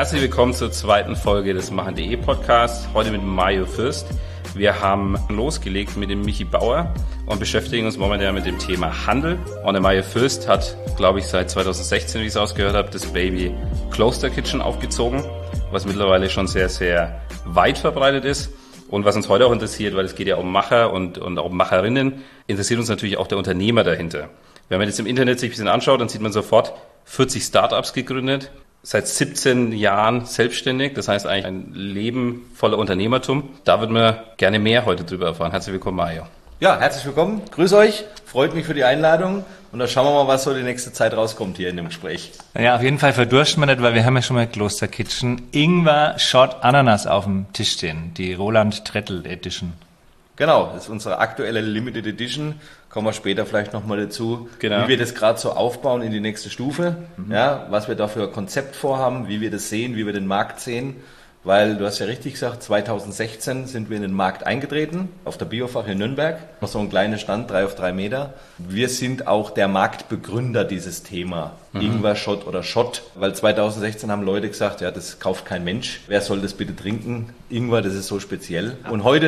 Herzlich willkommen zur zweiten Folge des Machen.de Podcasts. Heute mit Mario Fürst. Wir haben losgelegt mit dem Michi Bauer und beschäftigen uns momentan mit dem Thema Handel. Und der Mario Fürst hat, glaube ich, seit 2016, wie ich es ausgehört habe, das Baby Kloster Kitchen aufgezogen, was mittlerweile schon sehr, sehr weit verbreitet ist. Und was uns heute auch interessiert, weil es geht ja um Macher und auch um Macherinnen, interessiert uns natürlich auch der Unternehmer dahinter. Wenn man jetzt im Internet sich ein bisschen anschaut, dann sieht man sofort 40 Startups gegründet, seit 17 Jahren selbstständig, das heißt eigentlich ein Leben voller Unternehmertum. Da würden wir gerne mehr heute drüber erfahren. Herzlich willkommen, Mario. Ja, herzlich willkommen. Grüß euch. Freut mich für die Einladung. Und dann schauen wir mal, was so die nächste Zeit rauskommt hier in dem Gespräch. Ja, auf jeden Fall verdursten wir nicht, weil wir haben ja schon mal Kloster Kitchen Ingwer Shot Ananas auf dem Tisch stehen. Die Roland Trettel Edition. Genau, das ist unsere aktuelle Limited Edition. Kommen wir später vielleicht nochmal dazu, genau, wie wir das gerade so aufbauen in die nächste Stufe. Ja, was wir da für ein Konzept vorhaben, wie wir das sehen, wie wir den Markt sehen. Weil, du hast ja richtig gesagt, 2016 sind wir in den Markt eingetreten, auf der Biofach in Nürnberg. Noch so ein kleiner Stand, 3 auf 3 Meter. Wir sind auch der Marktbegründer dieses Thema. Ingwer-Shot oder Shot. Weil 2016 haben Leute gesagt, ja, das kauft kein Mensch. Wer soll das bitte trinken? Ingwer, das ist so speziell. Und heute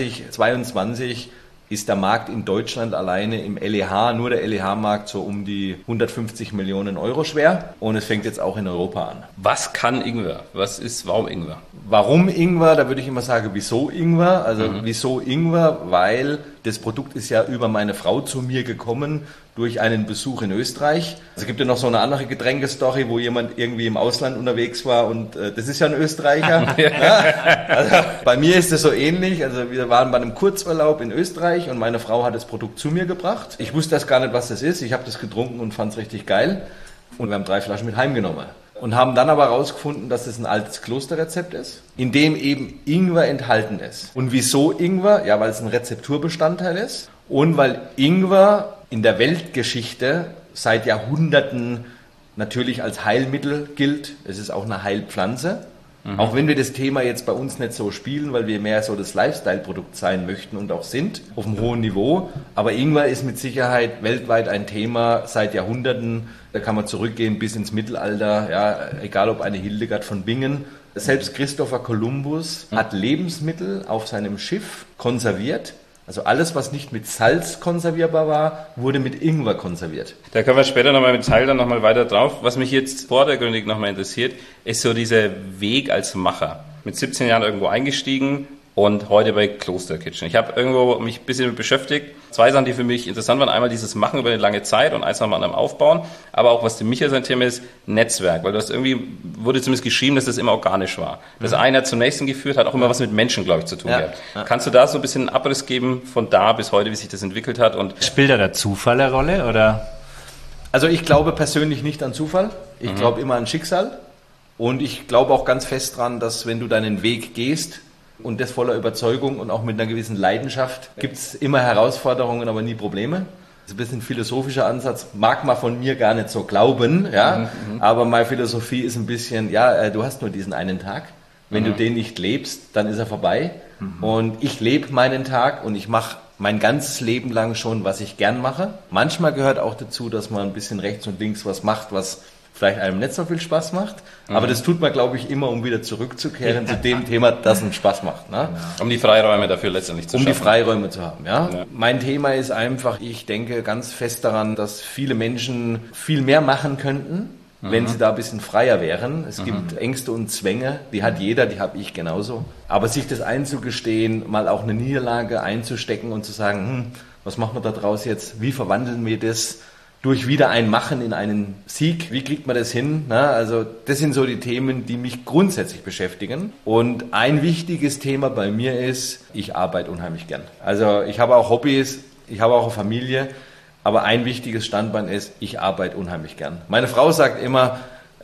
2022 ist der Markt in Deutschland alleine im LEH, nur der LEH-Markt, so um die 150 Millionen Euro schwer. Und es fängt jetzt auch in Europa an. Was kann Ingwer? Warum Ingwer? Warum Ingwer? Da würde ich immer sagen, wieso Ingwer? Also wieso Ingwer? Weil das Produkt ist ja über meine Frau zu mir gekommen durch einen Besuch in Österreich. Es gibt ja noch so eine andere Getränkestory, wo jemand irgendwie im Ausland unterwegs war und das ist ja ein Österreicher. Ja, also bei mir ist es so ähnlich. Also wir waren bei einem Kurzurlaub in Österreich und meine Frau hat das Produkt zu mir gebracht. Ich wusste erst gar nicht, was das ist. Ich habe das getrunken und fand es richtig geil. Und wir haben 3 Flaschen mit heimgenommen. Und haben dann aber herausgefunden, dass es ein altes Klosterrezept ist, in dem eben Ingwer enthalten ist. Und wieso Ingwer? Ja, weil es ein Rezepturbestandteil ist und weil Ingwer in der Weltgeschichte seit Jahrhunderten natürlich als Heilmittel gilt. Es ist auch eine Heilpflanze. Auch wenn wir das Thema jetzt bei uns nicht so spielen, weil wir mehr so das Lifestyle-Produkt sein möchten und auch sind, auf einem hohen Niveau. Aber Ingwer ist mit Sicherheit weltweit ein Thema seit Jahrhunderten. Da kann man zurückgehen bis ins Mittelalter, ja, egal ob eine Hildegard von Bingen. Selbst Christopher Columbus hat Lebensmittel auf seinem Schiff konserviert. Also alles, was nicht mit Salz konservierbar war, wurde mit Ingwer konserviert. Da können wir später nochmal mit Teil dann nochmal weiter drauf. Was mich jetzt vordergründig nochmal interessiert, ist so dieser Weg als Macher. Mit 17 Jahren irgendwo eingestiegen und heute bei Kloster Kitchen. Ich habe irgendwo mich ein bisschen mit beschäftigt. 2 Sachen, die für mich interessant waren. Einmal dieses Machen über eine lange Zeit und eins nochmal am Aufbauen. Aber auch, was dem Michael sein Thema ist, Netzwerk. Weil das irgendwie, wurde zumindest geschrieben, dass das immer organisch war. Das eine hat zum nächsten geführt, hat auch immer was mit Menschen, glaube ich, zu tun gehabt. Ja. Kannst du da so ein bisschen einen Abriss geben von da bis heute, wie sich das entwickelt hat? Und spielt da der Zufall eine Rolle, oder? Also ich glaube persönlich nicht an Zufall. Ich glaube immer an Schicksal. Und ich glaube auch ganz fest dran, dass wenn du deinen Weg gehst, und das voller Überzeugung und auch mit einer gewissen Leidenschaft, gibt es immer Herausforderungen, aber nie Probleme. Das ist ein bisschen ein philosophischer Ansatz, mag man von mir gar nicht so glauben, ja. Aber meine Philosophie ist ein bisschen, ja, du hast nur diesen einen Tag. Wenn du den nicht lebst, dann ist er vorbei. Und ich lebe meinen Tag und ich mache mein ganzes Leben lang schon, was ich gern mache. Manchmal gehört auch dazu, dass man ein bisschen rechts und links was macht, was vielleicht einem nicht so viel Spaß macht. Aber das tut man, glaube ich, immer, um wieder zurückzukehren zu dem Thema, das uns Spaß macht. Ne? Um die Freiräume dafür letztendlich zu schaffen. Um die Freiräume zu haben, ja. Mein Thema ist einfach, ich denke ganz fest daran, dass viele Menschen viel mehr machen könnten, wenn sie da ein bisschen freier wären. Es gibt Ängste und Zwänge, die hat jeder, die habe ich genauso. Aber sich das einzugestehen, mal auch eine Niederlage einzustecken und zu sagen, was machen wir da draus jetzt? Wie verwandeln wir das durch wieder ein Machen in einen Sieg? Wie kriegt man das hin? Na, also das sind so die Themen, die mich grundsätzlich beschäftigen. Und ein wichtiges Thema bei mir ist, ich arbeite unheimlich gern. Also ich habe auch Hobbys, ich habe auch eine Familie, aber ein wichtiges Standbein ist, ich arbeite unheimlich gern. Meine Frau sagt immer,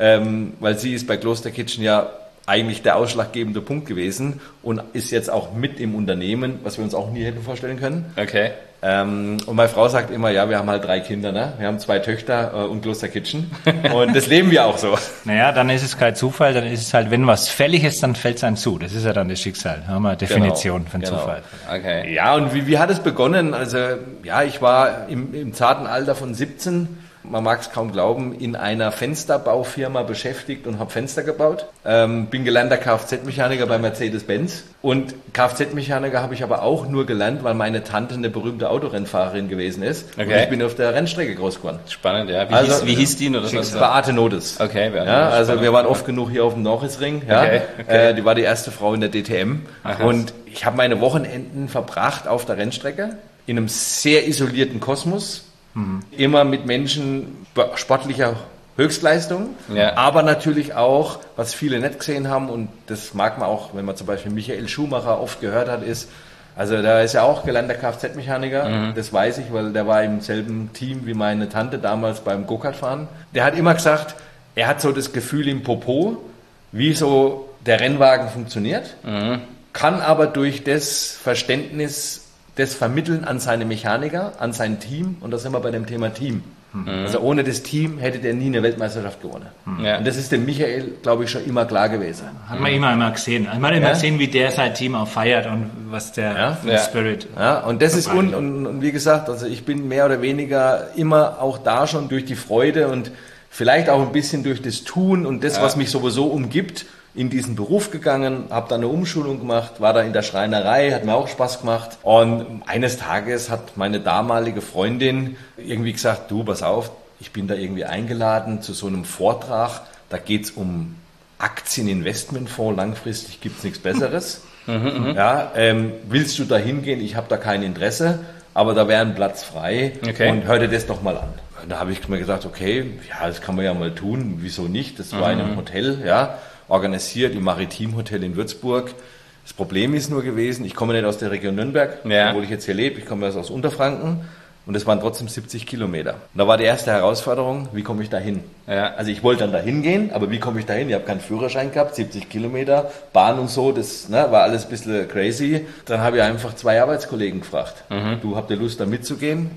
weil sie ist bei Kloster Kitchen ja eigentlich der ausschlaggebende Punkt gewesen und ist jetzt auch mit im Unternehmen, was wir uns auch nie hätten vorstellen können. Okay. Und meine Frau sagt immer, ja, wir haben halt 3 Kinder, ne? Wir haben 2 Töchter und Kloster Kitchen und das leben wir auch so. Naja, dann ist es kein Zufall, dann ist es halt, wenn was fällig ist, dann fällt es einem zu. Das ist ja dann das Schicksal, haben wir eine Definition von Zufall. Okay. Ja, und wie hat es begonnen? Also ja, ich war im zarten Alter von 17, man mag es kaum glauben, in einer Fensterbaufirma beschäftigt und habe Fenster gebaut. Bin gelernter Kfz-Mechaniker bei Mercedes-Benz. Und Kfz-Mechaniker habe ich aber auch nur gelernt, weil meine Tante eine berühmte Autorennfahrerin gewesen ist. Okay. Und ich bin auf der Rennstrecke groß geworden. Spannend, ja. Wie hieß die? Oder das Beate Nodes. Okay, ja, also wir waren oft genug hier auf dem Norrisring. Ja. Okay. Die war die erste Frau in der DTM. Aha. Und ich habe meine Wochenenden verbracht auf der Rennstrecke in einem sehr isolierten Kosmos. Immer mit Menschen sportlicher Höchstleistung, aber natürlich auch, was viele nicht gesehen haben, und das mag man auch, wenn man zum Beispiel Michael Schumacher oft gehört hat, ist, also da ist ja auch gelernter Kfz-Mechaniker, das weiß ich, weil der war im selben Team wie meine Tante damals beim Go-Kart-Fahren. Der hat immer gesagt, er hat so das Gefühl im Popo, wie so der Rennwagen funktioniert, kann aber durch das Verständnis das vermitteln an seine Mechaniker, an sein Team, und da sind wir bei dem Thema Team. Also ohne das Team hätte der nie eine Weltmeisterschaft gewonnen. Ja. Und das ist dem Michael, glaube ich, schon immer klar gewesen. Hat man immer gesehen. Man hat immer gesehen, wie der sein Team auch feiert und was der Spirit. Ja, und das ist, und wie gesagt, also ich bin mehr oder weniger immer auch da schon durch die Freude und vielleicht auch ein bisschen durch das Tun und das, was mich sowieso umgibt, in diesen Beruf gegangen, habe da eine Umschulung gemacht, war da in der Schreinerei, hat mir auch Spaß gemacht. Und eines Tages hat meine damalige Freundin irgendwie gesagt, du, pass auf, ich bin da irgendwie eingeladen zu so einem Vortrag, da geht's um Aktieninvestmentfonds, langfristig gibt's nichts Besseres. Ja, willst du da hingehen? Ich habe da kein Interesse, aber da wäre ein Platz frei und hör dir das doch mal an. Und da habe ich mir gesagt, okay, ja, das kann man ja mal tun, wieso nicht? Das war in einem Hotel, ja, organisiert im Maritimhotel in Würzburg. Das Problem ist nur gewesen, ich komme nicht aus der Region Nürnberg, obwohl ich jetzt hier lebe, ich komme aus Unterfranken und es waren trotzdem 70 Kilometer. Und da war die erste Herausforderung, wie komme ich da hin? Ja. Also ich wollte dann da hingehen, aber wie komme ich da hin? Ich habe keinen Führerschein gehabt, 70 Kilometer, Bahn und so, das war alles ein bisschen crazy. Dann habe ich einfach 2 Arbeitskollegen gefragt. Du, habt ihr Lust da mitzugehen?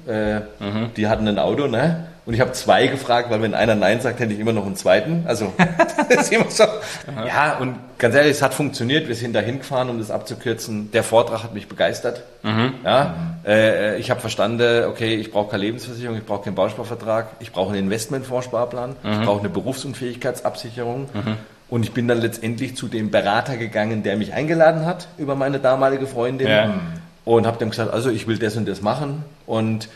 Die hatten ein Auto, ne? Und ich habe 2 gefragt, weil wenn einer Nein sagt, hätte ich immer noch einen zweiten. Also das ist immer so. Ja, und ganz ehrlich, es hat funktioniert. Wir sind da hingefahren, um das abzukürzen. Der Vortrag hat mich begeistert. Ja, ich habe verstanden, okay, ich brauche keine Lebensversicherung, ich brauche keinen Bausparvertrag, ich brauche einen Investmentfondssparplan, ich brauche eine Berufsunfähigkeitsabsicherung. Und ich bin dann letztendlich zu dem Berater gegangen, der mich eingeladen hat über meine damalige Freundin. Und habe dem gesagt, also ich will das und das machen. Und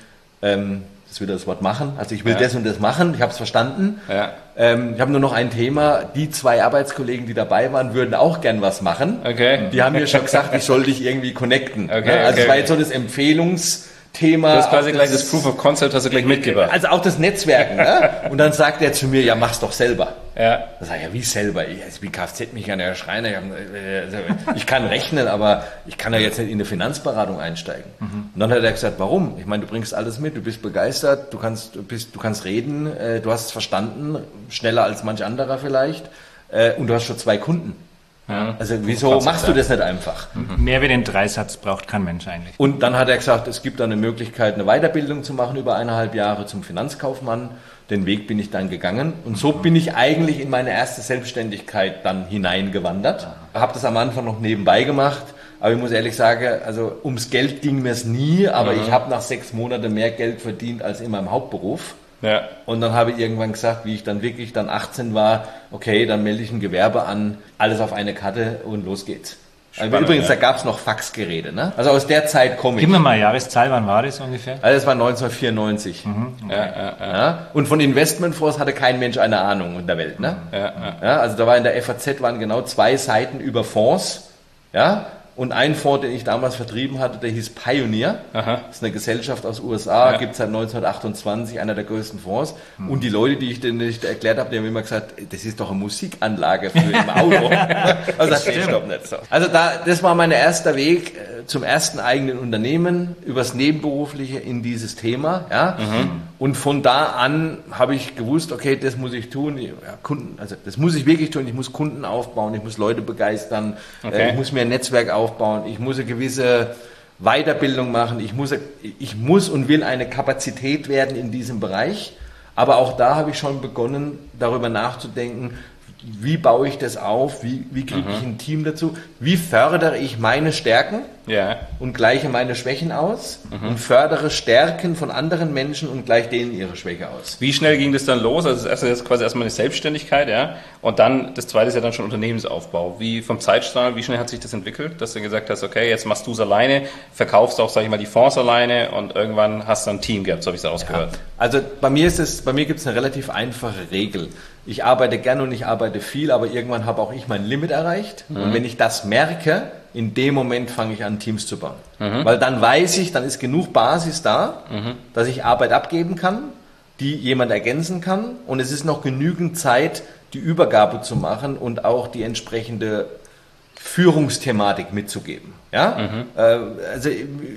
das ist wieder das Wort machen. Also ich will das und das machen. Ich habe es verstanden. Ja. Ich habe nur noch ein Thema. Die 2 Arbeitskollegen, die dabei waren, würden auch gern was machen. Okay. Die haben mir schon gesagt, ich soll dich irgendwie connecten. Okay, also es war jetzt so das Empfehlungsthema. Du hast quasi gleich das Proof of Concept hast du gleich mitgebracht. Also auch das Netzwerken. Ne? Und dann sagt er zu mir, ja, mach's doch selber. Ja. Da sag ich, ja, wie selber? Ich bin Kfz-Mechaniker, Schreiner. Ich kann rechnen, aber ich kann ja jetzt nicht in eine Finanzberatung einsteigen. Und dann hat er gesagt, warum? Ich meine, du bringst alles mit, du bist begeistert, du kannst reden, du hast es verstanden, schneller als manch anderer vielleicht, und du hast schon 2 Kunden. Ja. Also wieso machst du das nicht einfach? Mehr wie den Dreisatz braucht kein Mensch eigentlich. Und dann hat er gesagt, es gibt da eine Möglichkeit, eine Weiterbildung zu machen über 1,5 Jahre zum Finanzkaufmann. Den Weg bin ich dann gegangen und so bin ich eigentlich in meine erste Selbstständigkeit dann hineingewandert. Habe das am Anfang noch nebenbei gemacht, aber ich muss ehrlich sagen, also ums Geld ging mir es nie, aber ich habe nach 6 Monaten mehr Geld verdient als in meinem Hauptberuf. Ja. Und dann habe ich irgendwann gesagt, wie ich dann wirklich dann 18 war, okay, dann melde ich ein Gewerbe an, alles auf eine Karte und los geht's. Spannend, übrigens, da gab es noch Faxgeräte, ne? Also aus der Zeit komme ich. Gib mir mal Jahreszahl, wann war das ungefähr? Also das war 1994. Okay. Ja. Und von Investmentfonds hatte kein Mensch eine Ahnung in der Welt, ne? Ja, also da war in der FAZ waren genau 2 Seiten über Fonds, ja? Und ein Fonds, den ich damals vertrieben hatte, der hieß Pioneer. Aha. Das ist eine Gesellschaft aus USA, gibt es seit 1928, einer der größten Fonds. Und die Leute, die ich denen nicht erklärt habe, die haben immer gesagt, das ist doch eine Musikanlage für im Auto. Also das stimmt doch nicht so. Also das war mein erster Weg zum ersten eigenen Unternehmen, übers Nebenberufliche in dieses Thema. Ja? Und von da an habe ich gewusst, okay, das muss ich tun. Ja, das muss ich wirklich tun. Ich muss Kunden aufbauen, ich muss Leute begeistern, ich muss mir ein Netzwerk aufbauen, ich muss eine gewisse Weiterbildung machen, ich muss und will eine Kapazität werden in diesem Bereich. Aber auch da habe ich schon begonnen, darüber nachzudenken, wie baue ich das auf, wie kriege ich ein Team dazu, wie fördere ich meine Stärken, und gleiche meine Schwächen aus und fördere Stärken von anderen Menschen und gleiche denen ihre Schwäche aus. Wie schnell ging das dann los? Also das erste ist quasi erstmal eine Selbstständigkeit, ja, und dann das zweite ist ja dann schon Unternehmensaufbau. Wie vom Zeitstrahl, wie schnell hat sich das entwickelt, dass du gesagt hast, okay, jetzt machst du es alleine, verkaufst auch, sag ich mal, die Fonds alleine und irgendwann hast du ein Team gehabt, so habe ich es ausgehört. Ja. Also bei mir gibt es eine relativ einfache Regel. Ich arbeite gerne und ich arbeite viel, aber irgendwann habe auch ich mein Limit erreicht. Und wenn ich das merke, in dem Moment fange ich an, Teams zu bauen. Weil dann weiß ich, dann ist genug Basis da, dass ich Arbeit abgeben kann, die jemand ergänzen kann. Und es ist noch genügend Zeit, die Übergabe zu machen und auch die entsprechende Führungsthematik mitzugeben. Ja? Also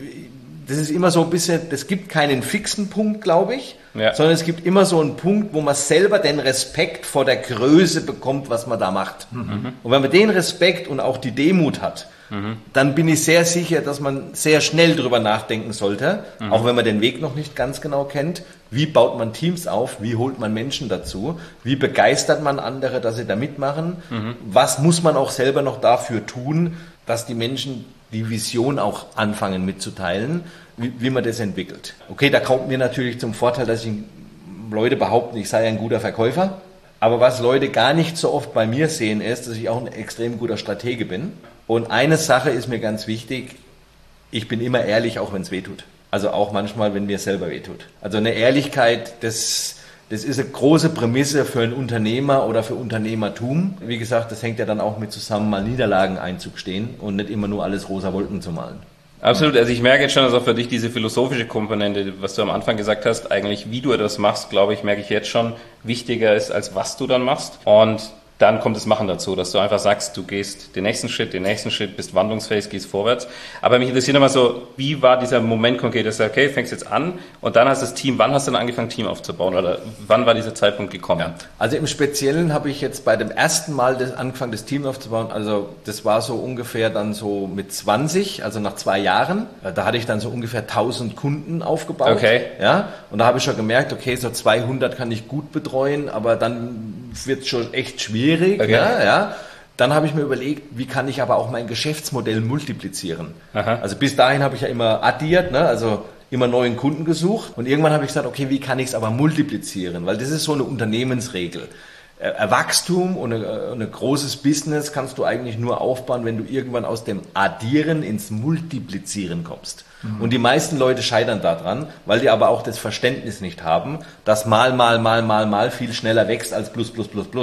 das ist immer so ein bisschen, es gibt keinen fixen Punkt, glaube ich, sondern es gibt immer so einen Punkt, wo man selber den Respekt vor der Größe bekommt, was man da macht. Und wenn man den Respekt und auch die Demut hat, dann bin ich sehr sicher, dass man sehr schnell drüber nachdenken sollte, auch wenn man den Weg noch nicht ganz genau kennt. Wie baut man Teams auf? Wie holt man Menschen dazu? Wie begeistert man andere, dass sie da mitmachen? Was muss man auch selber noch dafür tun, dass die Menschen die Vision auch anfangen mitzuteilen, wie man das entwickelt. Okay, da kommt mir natürlich zum Vorteil, dass Leute behaupten, ich sei ein guter Verkäufer. Aber was Leute gar nicht so oft bei mir sehen, ist, dass ich auch ein extrem guter Stratege bin. Und eine Sache ist mir ganz wichtig, ich bin immer ehrlich, auch wenn es weh tut. Also auch manchmal, wenn mir selber weh tut. Also eine Ehrlichkeit, das ist eine große Prämisse für einen Unternehmer oder für Unternehmertum. Wie gesagt, das hängt ja dann auch mit zusammen, mal Niederlagen einzugestehen und nicht immer nur alles rosa Wolken zu malen. Absolut. Also ich merke jetzt schon, dass auch für dich diese philosophische Komponente, was du am Anfang gesagt hast, eigentlich wie du etwas machst, glaube ich, merke ich jetzt schon, wichtiger ist, als was du dann machst. Und dann kommt das Machen dazu, dass du einfach sagst, du gehst den nächsten Schritt, bist wandlungsfähig, gehst vorwärts. Aber mich interessiert immer so, wie war dieser Moment konkret, dass du sagst, okay, fängst jetzt an und dann hast du das Team, wann hast du dann angefangen, Team aufzubauen oder wann war dieser Zeitpunkt gekommen? Ja. Also im Speziellen habe ich jetzt bei dem ersten Mal angefangen, das Team aufzubauen, also das war so ungefähr dann so mit 20, also nach 2 Jahren, da hatte ich dann so ungefähr 1000 Kunden aufgebaut. Okay. Ja, und da habe ich schon gemerkt, okay, so 200 kann ich gut betreuen, aber dann wird es schon echt schwierig. Okay. Ja. Dann habe ich mir überlegt, wie kann ich aber auch mein Geschäftsmodell multiplizieren. Aha. Also bis dahin habe ich ja immer addiert, also immer neuen Kunden gesucht. Und irgendwann habe ich gesagt, okay, wie kann ich es aber multiplizieren? Weil das ist so eine Unternehmensregel. Wachstum und ein großes Business kannst du eigentlich nur aufbauen, wenn du irgendwann aus dem Addieren ins Multiplizieren kommst. Und die meisten Leute scheitern daran, weil die aber auch das Verständnis nicht haben, dass mal viel schneller wächst als plus.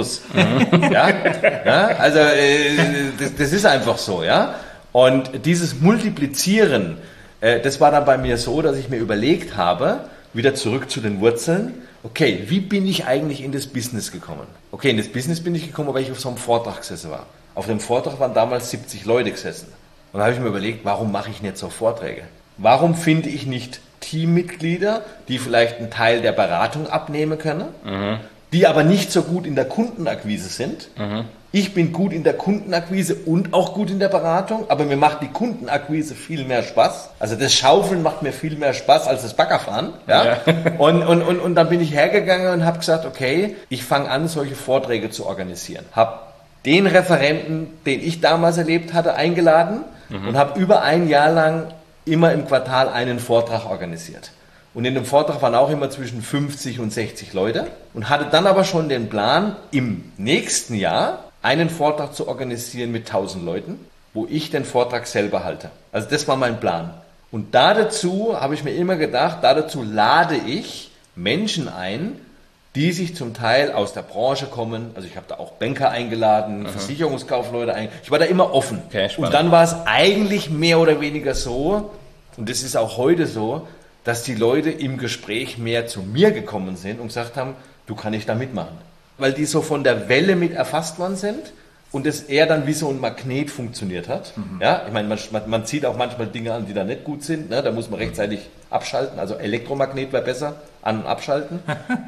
Ja? Also das ist einfach so, ja. Und dieses Multiplizieren, das war dann bei mir so, dass ich mir überlegt habe, wieder zurück zu den Wurzeln. Okay, wie bin ich eigentlich in das Business gekommen? Okay, in das Business bin ich gekommen, weil ich auf so einem Vortrag gesessen war. Auf dem Vortrag waren damals 70 Leute gesessen. Und da habe ich mir überlegt, warum mache ich nicht so Vorträge? Warum finde ich nicht Teammitglieder, die vielleicht einen Teil der Beratung abnehmen können, die aber nicht so gut in der Kundenakquise sind? Ich bin gut in der Kundenakquise und auch gut in der Beratung, aber mir macht die Kundenakquise viel mehr Spaß. Also das Schaufeln macht mir viel mehr Spaß als das Baggerfahren. Ja? Und dann bin ich hergegangen und habe gesagt, okay, ich fange an, solche Vorträge zu organisieren. Habe den Referenten, den ich damals erlebt hatte, eingeladen und habe über ein Jahr lang immer im Quartal einen Vortrag organisiert. Und in dem Vortrag waren auch immer zwischen 50 und 60 Leute und hatte dann aber schon den Plan, im nächsten Jahr einen Vortrag zu organisieren mit 1000 Leuten, wo ich den Vortrag selber halte. Also das war mein Plan. Und dazu habe ich mir immer gedacht, dazu lade ich Menschen ein, die sich zum Teil aus der Branche kommen. Also ich habe da auch Banker eingeladen, Versicherungskaufleute eingeladen. Ich war da immer offen. Okay, und dann war es eigentlich mehr oder weniger so, und das ist auch heute so, dass die Leute im Gespräch mehr zu mir gekommen sind und gesagt haben, du, kann ich da mitmachen. Weil die so von der Welle mit erfasst worden sind und es eher dann wie so ein Magnet funktioniert hat. Ja, ich meine, man zieht auch manchmal Dinge an, die da nicht gut sind. Ne? Da muss man rechtzeitig abschalten. Also Elektromagnet wäre besser, an- und abschalten.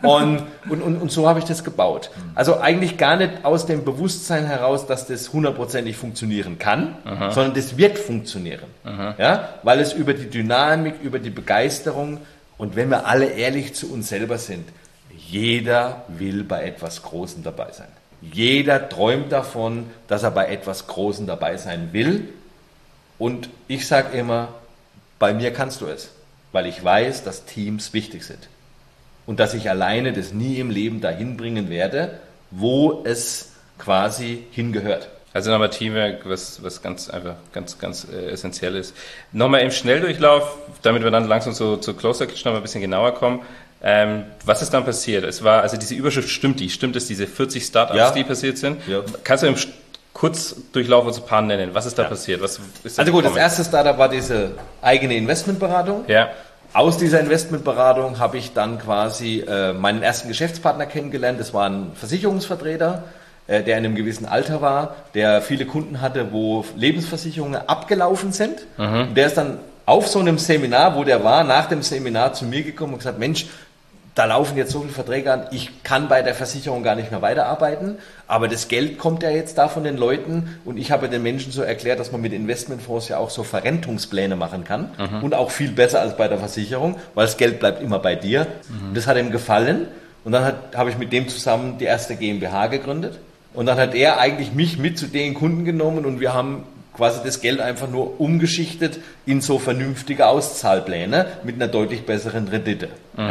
Und so habe ich das gebaut. Also eigentlich gar nicht aus dem Bewusstsein heraus, dass das 100%ig funktionieren kann, sondern das wird funktionieren. Ja? Weil es über die Dynamik, über die Begeisterung und wenn wir alle ehrlich zu uns selber sind, jeder will bei etwas Großem dabei sein. Jeder träumt davon, dass er bei etwas Großem dabei sein will. Und ich sage immer, bei mir kannst du es, weil ich weiß, dass Teams wichtig sind. Und dass ich alleine das nie im Leben dahin bringen werde, wo es quasi hingehört. Also nochmal Teamwork, was ganz essentiell ist. Nochmal im Schnelldurchlauf, damit wir dann langsam zu Closer Kitchen noch mal ein bisschen genauer kommen. Was ist dann passiert? Es war, also diese Überschrift stimmt es, diese 40 Startups, die passiert sind? Ja. Kannst du im Kurzdurchlauf uns ein paar nennen? Was ist da passiert? Was ist da Also gut, das gekommen? erste Startup war diese eigene Investmentberatung. Ja. Aus dieser Investmentberatung habe ich dann quasi meinen ersten Geschäftspartner kennengelernt. Das war ein Versicherungsvertreter, der in einem gewissen Alter war, der viele Kunden hatte, wo Lebensversicherungen abgelaufen sind. Und der ist dann auf so einem Seminar, wo der war, nach dem Seminar zu mir gekommen und gesagt, Mensch, da laufen jetzt so viele Verträge an, ich kann bei der Versicherung gar nicht mehr weiterarbeiten, aber das Geld kommt ja jetzt da von den Leuten und ich habe den Menschen so erklärt, dass man mit Investmentfonds ja auch so Verrentungspläne machen kann und auch viel besser als bei der Versicherung, weil das Geld bleibt immer bei dir. Und das hat ihm gefallen und dann habe ich mit dem zusammen die erste GmbH gegründet und dann hat er eigentlich mich mit zu den Kunden genommen und wir haben quasi das Geld einfach nur umgeschichtet in so vernünftige Auszahlpläne mit einer deutlich besseren Rendite.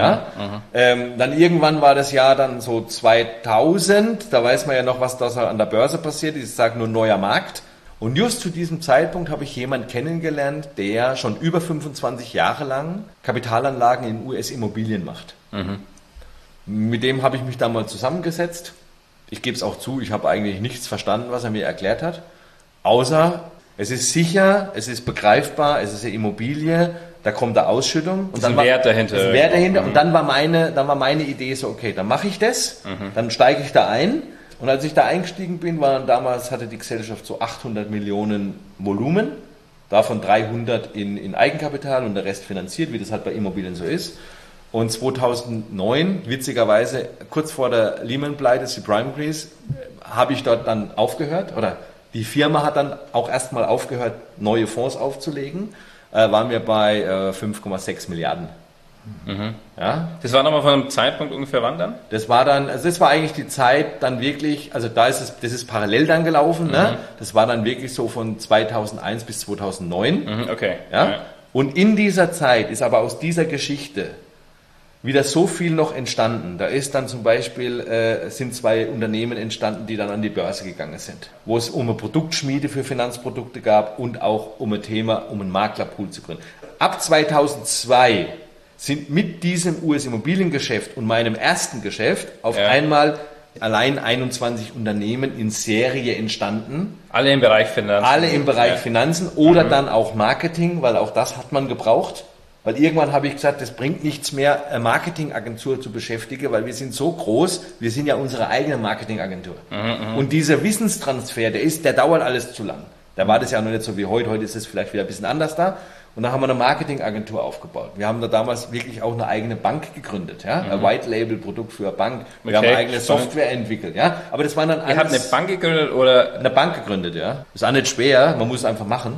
Dann irgendwann war das Jahr dann so 2000, da weiß man ja noch, was da so an der Börse passiert ist, ich sage nur neuer Markt. Und just zu diesem Zeitpunkt habe ich jemanden kennengelernt, der schon über 25 Jahre lang Kapitalanlagen in US-Immobilien macht. Mit dem habe ich mich dann mal zusammengesetzt. Ich gebe es auch zu, ich habe eigentlich nichts verstanden, was er mir erklärt hat. Außer, es ist sicher, es ist begreifbar, es ist eine Immobilie, da kommt eine Ausschüttung. Und dann Wert dahinter. Ist ein Wert dahinter. Und dann war meine Idee so, okay, dann mache ich das, dann steige ich da ein. Und als ich da eingestiegen bin, hatte die Gesellschaft so 800 Millionen Volumen, davon 300 in Eigenkapital und der Rest finanziert, wie das halt bei Immobilien so ist. Und 2009, witzigerweise, kurz vor der Lehman-Pleite, die Prime Grease, habe ich dort dann aufgehört, oder die Firma hat dann auch erstmal aufgehört, neue Fonds aufzulegen, waren wir bei 5,6 Milliarden. Ja? Das war nochmal von einem Zeitpunkt ungefähr wann dann? Das war eigentlich die Zeit dann wirklich, also das ist parallel dann gelaufen, ne? Das war dann wirklich so von 2001 bis 2009. Okay. Ja? Und in dieser Zeit ist aber aus dieser Geschichte wieder so viel noch entstanden. Da ist dann zum Beispiel, sind 2 Unternehmen entstanden, die dann an die Börse gegangen sind, wo es um eine Produktschmiede für Finanzprodukte gab und auch um ein Thema, um einen Maklerpool zu gründen. Ab 2002 sind mit diesem US-Immobiliengeschäft und meinem ersten Geschäft auf einmal allein 21 Unternehmen in Serie entstanden. Alle im Bereich Finanzen. Alle im Bereich Finanzen oder dann auch Marketing, weil auch das hat man gebraucht. Weil irgendwann habe ich gesagt, das bringt nichts mehr, eine Marketingagentur zu beschäftigen, weil wir sind so groß, wir sind ja unsere eigene Marketingagentur. Und dieser Wissenstransfer, der dauert alles zu lang. Da war das ja noch nicht so wie heute, heute ist es vielleicht wieder ein bisschen anders da. Und dann haben wir eine Marketingagentur aufgebaut. Wir haben da damals wirklich auch eine eigene Bank gegründet, ja, ein White-Label-Produkt für eine Bank. Wir haben eigene Software entwickelt, ja. Aber das waren dann alles... Ihr habt eine Bank gegründet oder? Eine Bank gegründet, ja. Ist auch nicht schwer, man muss es einfach machen.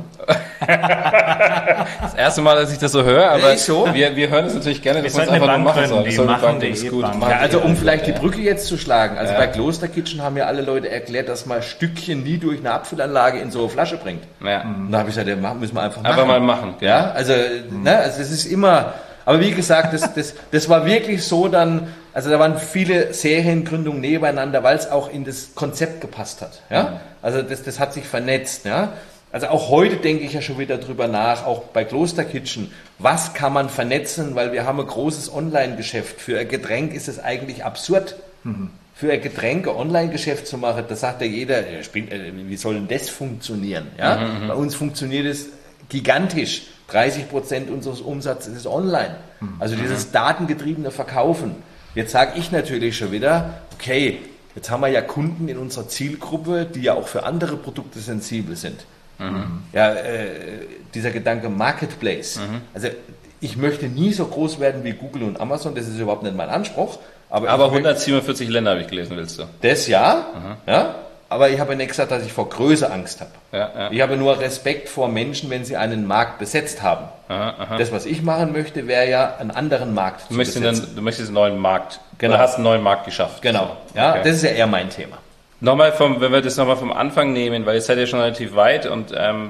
Das erste Mal, dass ich das so höre, aber so. wir hören es natürlich gerne, dass wir man es einfach nur machen soll. Die machen.de ist gut. Bank. Ja, also um vielleicht die Brücke jetzt zu schlagen. Also bei Closer Kitchen haben ja alle Leute erklärt, dass man Stückchen nie durch eine Abfüllanlage in so eine Flasche bringt. Ja. Und da habe ich gesagt, ja, müssen wir einfach machen. Einfach mal machen. Ja, also es ist immer, aber wie gesagt, das war wirklich so dann, also da waren viele Seriengründungen nebeneinander, weil es auch in das Konzept gepasst hat. Ja? Also das hat sich vernetzt. Ja? Also auch heute denke ich ja schon wieder drüber nach, auch bei Closer Kitchen, was kann man vernetzen, weil wir haben ein großes Online-Geschäft. Für ein Getränk ist es eigentlich absurd. Für ein Getränk ein Online-Geschäft zu machen, da sagt ja jeder, wie soll denn das funktionieren? Ja? Bei uns funktioniert es gigantisch. 30% unseres Umsatzes ist online. Also dieses datengetriebene Verkaufen. Jetzt sage ich natürlich schon wieder, okay, jetzt haben wir ja Kunden in unserer Zielgruppe, die ja auch für andere Produkte sensibel sind. Ja, dieser Gedanke Marketplace. Also ich möchte nie so groß werden wie Google und Amazon, das ist überhaupt nicht mein Anspruch. Aber 147 Länder habe ich gelesen, willst du? Das ja. Aber ich habe nicht gesagt, dass ich vor Größe Angst habe. Ja. Ich habe nur Respekt vor Menschen, wenn sie einen Markt besetzt haben. Das, was ich machen möchte, wäre ja, einen anderen Markt zu besetzen. Du möchtest einen neuen Markt. Genau. Du hast einen neuen Markt geschafft. Genau. Ja, Okay. Das ist ja eher mein Thema. Wenn wir das nochmal vom Anfang nehmen, weil ihr seid ja schon relativ weit und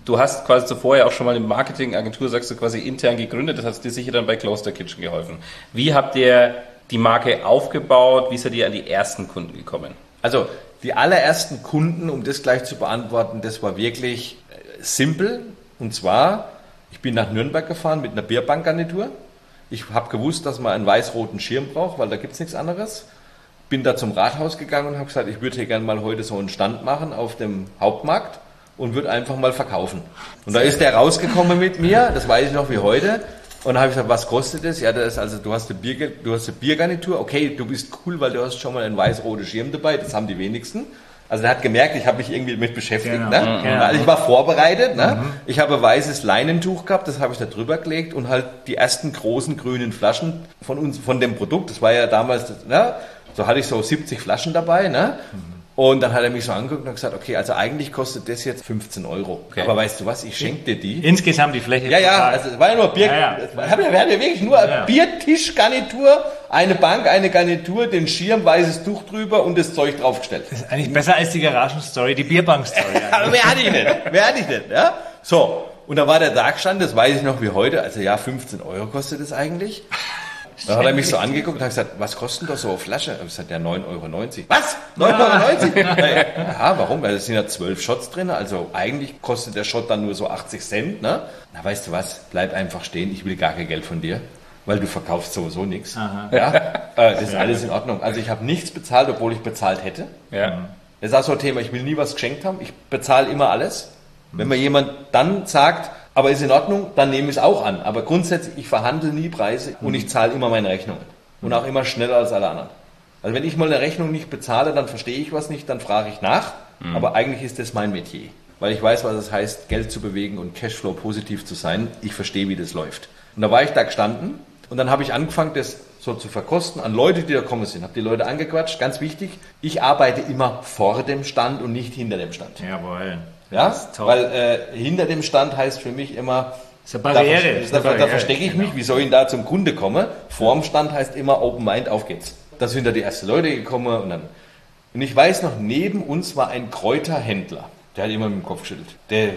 Du hast quasi zuvor ja auch schon mal eine Marketingagentur, sagst du, quasi intern gegründet. Das hat dir sicher dann bei Kloster Kitchen geholfen. Wie habt ihr die Marke aufgebaut? Wie seid ihr an die ersten Kunden gekommen? Also die allerersten Kunden, um das gleich zu beantworten, das war wirklich simpel. Und zwar, ich bin nach Nürnberg gefahren mit einer Bierbankgarnitur. Ich habe gewusst, dass man einen weiß-roten Schirm braucht, weil da gibt es nichts anderes. Bin da zum Rathaus gegangen und habe gesagt, ich würde hier gerne mal heute so einen Stand machen auf dem Hauptmarkt und würde einfach mal verkaufen. Und da ist der rausgekommen mit mir, das weiß ich noch wie heute. Und dann habe ich gesagt, was kostet das? Ja, das ist also, du hast eine Biergarnitur. Okay, du bist cool, weil du hast schon mal einen weiß-roten Schirm dabei. Das haben die wenigsten. Also der hat gemerkt, ich habe mich irgendwie damit beschäftigt. Genau. Ne? Genau. Also ich war vorbereitet. Ne? Ich habe ein weißes Leinentuch gehabt, das habe ich da drüber gelegt und halt die ersten großen grünen Flaschen von dem Produkt. Das war ja damals, ne? So hatte ich so 70 Flaschen dabei. Ne? Und dann hat er mich so angeguckt und gesagt, okay, also eigentlich kostet das jetzt 15 Euro. Okay. Aber weißt du was, ich schenke dir die. Insgesamt die Fläche. Ja, also es war ja nur Bier. Wir hatten ja wirklich nur eine Biertischgarnitur, eine Bank, eine Garnitur, den Schirm, weißes Tuch drüber und das Zeug draufgestellt. Das ist eigentlich besser als die Garagenstory, die Bierbank-Story. Aber mehr hatte ich nicht. Ja? So, und da war der Tagstand, das weiß ich noch wie heute, also ja, 15 Euro kostet das eigentlich. Dann hat er mich so angeguckt und hat gesagt, was kostet das so eine Flasche? Ich habe gesagt, ja, 9,90 Euro. Was? 9,90 Euro? Ja, warum? Weil es sind ja 12 Shots drin, also eigentlich kostet der Shot dann nur so 80 Cent. Ne? Na, weißt du was, bleib einfach stehen, ich will gar kein Geld von dir, weil du verkaufst sowieso nichts. Ja? Das ist alles in Ordnung. Also ich habe nichts bezahlt, obwohl ich bezahlt hätte. Ja. Das ist auch so ein Thema, ich will nie was geschenkt haben, ich bezahle immer alles. Wenn mir jemand dann sagt, aber ist in Ordnung, dann nehme ich es auch an. Aber grundsätzlich, ich verhandle nie Preise und ich zahle immer meine Rechnungen. Und auch immer schneller als alle anderen. Also wenn ich mal eine Rechnung nicht bezahle, dann verstehe ich was nicht, dann frage ich nach. Aber eigentlich ist das mein Metier. Weil ich weiß, was es heißt, Geld zu bewegen und Cashflow positiv zu sein. Ich verstehe, wie das läuft. Und da war ich da gestanden und dann habe ich angefangen, das so zu verkosten an Leute, die da gekommen sind. Habe die Leute angequatscht. Ganz wichtig, ich arbeite immer vor dem Stand und nicht hinter dem Stand. Jawohl. Ja, weil hinter dem Stand heißt für mich immer, das ist eine Barriere. Da verstecke ich mich, wie soll ich da zum Kunde kommen? Vorm Stand heißt immer Open Mind, auf geht's. Da sind da die ersten Leute gekommen und ich weiß noch, neben uns war ein Kräuterhändler. Der hat immer mit dem Kopf geschüttelt.